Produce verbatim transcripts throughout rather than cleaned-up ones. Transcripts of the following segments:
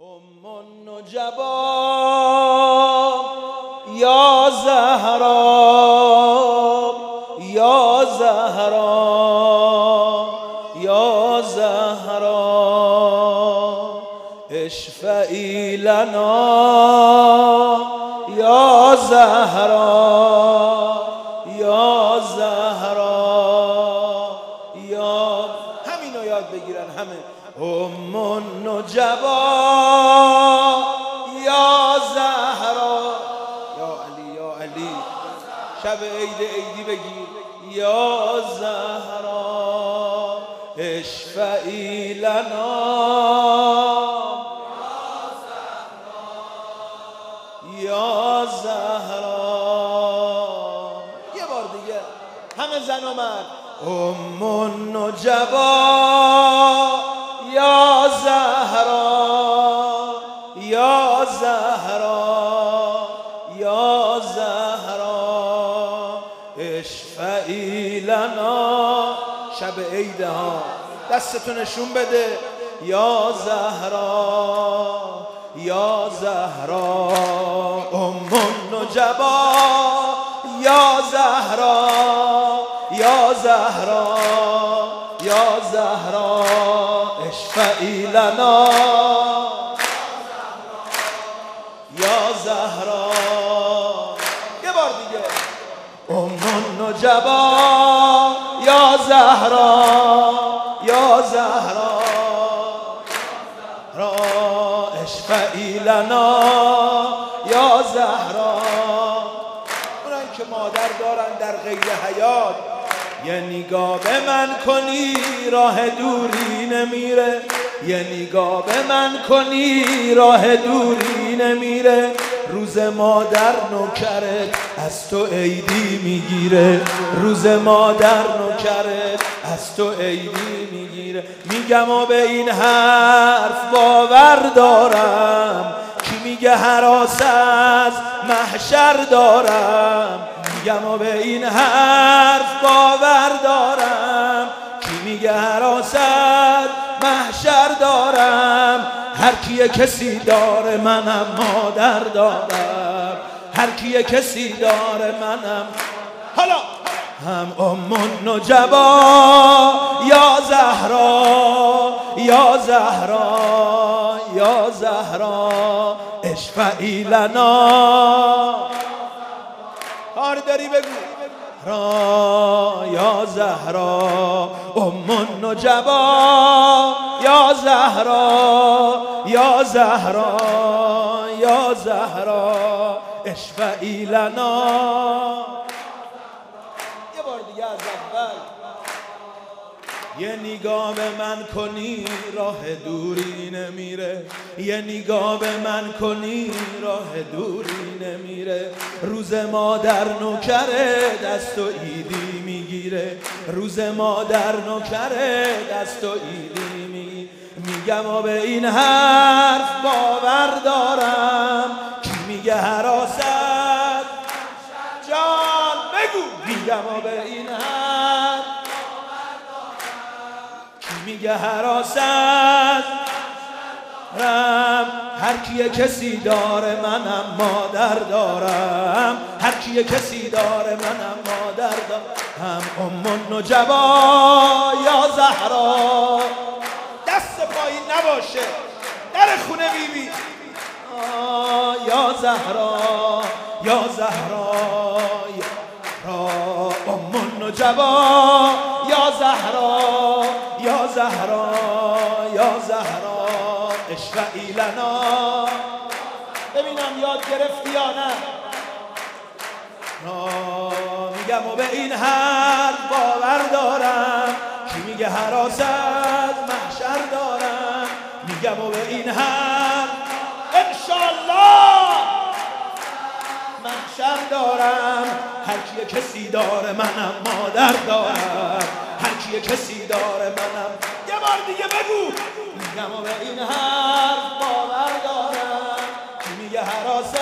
ام النجبا یا زهرا یا زهرا یا زهرا اشفعی لنا یا زهرا یا زهرا یا همینو یاد بگیرن همه. ام النجبا یا زهرا یا علی یا علی شب عید عیدی بگیر یا زهرا اشفعی لنا یا زهرا. یه بار دیگه همه زن و مرد. ام النجبا یا زهرا یا زهرا یا زهرا اشفعی لنا. شب عید ها دستتو نشون بده. یا زهرا یا زهرا ام النجبا یا زهرا یا زهرا یا زهرا اشفعی لنا یا زهرا. یه بار دیگه. ام النجبا یا زهرا یا زهرا را اشفعی لنا یا زهرا. اونایی که مادر دارن در غیر حیات یه نگاه به من کنی راه دوری نمیره. یه نگاه به من کنی راه دوری نمیره. روز مادر نوکرت از تو عیدی میگیره. روز مادر نوکرت از تو عیدی میگیره. میگم و به این حرف باور دارم کی میگه هراس از محشر دارم. میگم و به این حرف باور دارم کی میگه هراس از محشر دارم. هر کیه کسی داره منم مادر دارم. هر کیه کسی داره منم. حالا هم ام النجبا یا زهرا یا زهرا یا زهرا اشفعی لنا. کار داری بگو. را یا زهرا ام النجبا یا زهرا یا زهرا یا زهرا اشفعی لنا. یه بار دیگه از اول. یه نگاه به من کنی راه دوری نمیره. یه نگاه به من کنی راه دوری نمیره. روز مادر نوکره دست و ایدی میگیره. روز مادر نوکره دست و ایدی میگیره. میگم و به این حرف باور دارم کی میگه هراست جان بگو. میگم و به این حرف میگه هراست رم. هر کیه کسی داره منم مادر دارم. هر کیه کسی داره منم مادر دارم. ام النجبا یا زهرا. دست پایین نباشه در خونه بیبی. یا زهرا یا زهرا یا ام النجبا یا زهرا یا زهرا یا زهرا اشفعی لنا. ببینم یاد گرفتی یا نه. میگم و به این حرف باور دارم کی میگه هراس از محشر دارم. میگم و به این حرف انشالله محشر دارم. هر کیه کسی داره منم مادر دارم. هر کیه کسی داره منم. یه بار دیگه بگو. میگم و به این حرف باور دارم کی میگه هراست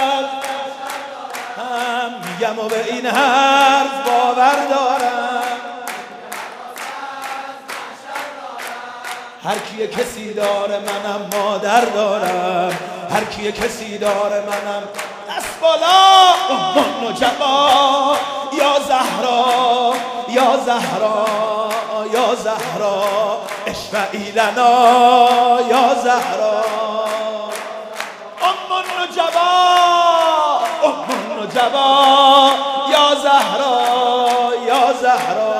هم. میگم و به این حرف باور دارم هر کیه کسی داره منم مادر دارم، هر کیه کسی داره منم. دست بالا ام النجبا یا زهرا یا زهرا یا زهرا اشفعی لنا یا زهرا. ام النجبا ام النجبا یا زهرا یا زهرا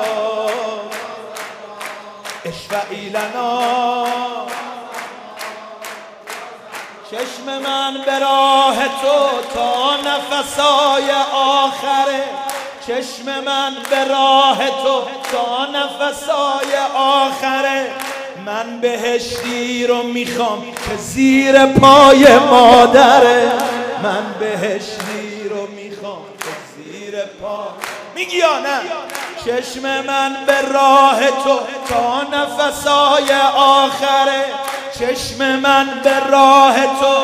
اشفعی لنا. چشم من به راه تو تا نفسای آخره، چشم من به راه تو تا نفسای آخره. من بهشتی رو میخوام که زیر پای مادره، من بهشتی رو میخوام که زیر پای. میگی یا نه؟ چشم من به راه تو تا نفسای آخره، چشم من به راه تو،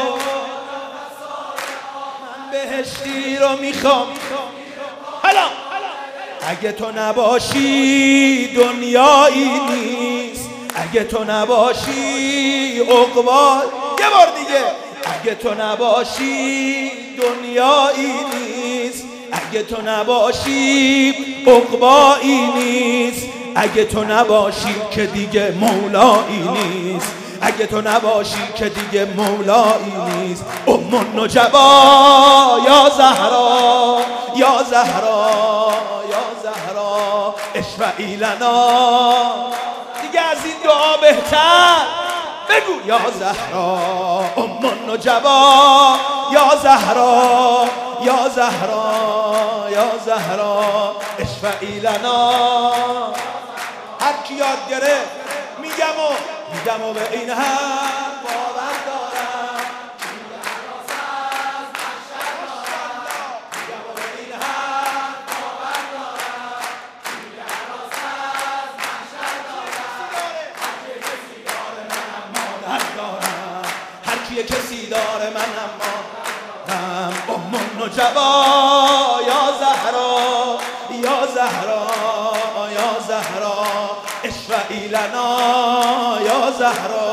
من بهشتی رو میخوام. حالا اگه تو نباشی دنیایی نیست، اگه تو نباشی عقبا. یه بار دیگه، اگه تو نباشی دنیایی نیست، اگه تو نباشی عقبایی نیست، اگه تو نباشی که دیگه مولایی نیست، اگه تو نباشی که دیگه مولایی نیست. ام النجبا یا زهرا یا زهرا یا زهرا اشفعی لنا. دیگه از این دعا بهتر بگو یا زهرا ام النجبا یا زهرا یا زهرا یا زهرا اشفعی لنا. هر کی یاد گرفت میگم و میگم و به این هم باور دارم. میگم و به این هم باور دارم. هر کی کسی داره منم مادرم. ام النجبا یا زهرا یا زهرا یا زهرا اشفعی لنا یا زهرا.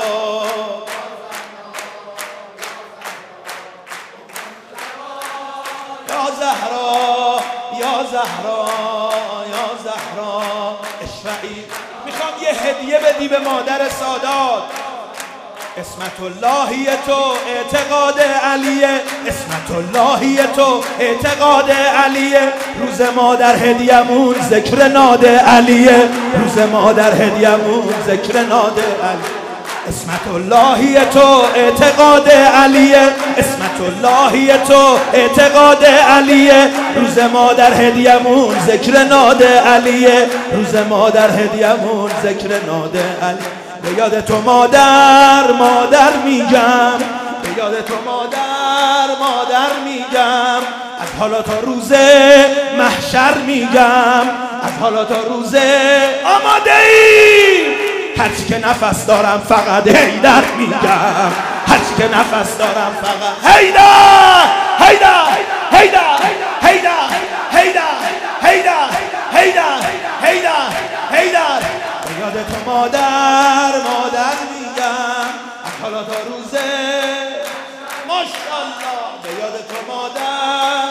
یا زهرا یا زهرا یا زهرا اشفعی. میخوام یه هدیه بدی به مادر سادات. اسمت اللهی تو اعتقاد علیه، اسمت اللهی تو اعتقاد علیه. روز مادر هدیه‌مون ذکر ناد علیه، روز مادر هدیه‌مون ذکر ناد علیه. اسمت اللهی تو اعتقاد علیه، اسمت اللهی تو اعتقاد علیه. روز مادر هدیه‌مون ذکر ناد علیه، روز مادر هدیه‌مون ذکر ناد علیه. به یاد تو مادر مادر میگم، به یاد تو مادر مادر میگم. از حالا تا روز محشر میگم، از حالا تا روز. آماده ای؟ هرچی که نفس دارم فقط حیدر میگم، هرچی که نفس دارم فقط حیدر حیدر حیدر حیدر حیدر حیدر حیدر حیدر حیدر. به یاد تو مادر مادر میگم، از حالا تا روز ماشاءالله. به یاد تو مادر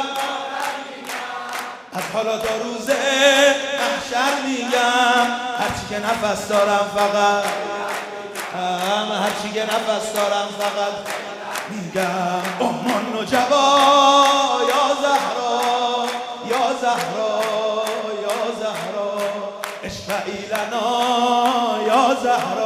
از حالا تا روز محشر میگم. هرچی که نفس دارم فقط هم، هرچی که نفس دارم فقط میگم. ام النجبا یا زهرا یا زهرا یا زهرا اشفعی لنا یا زهرا.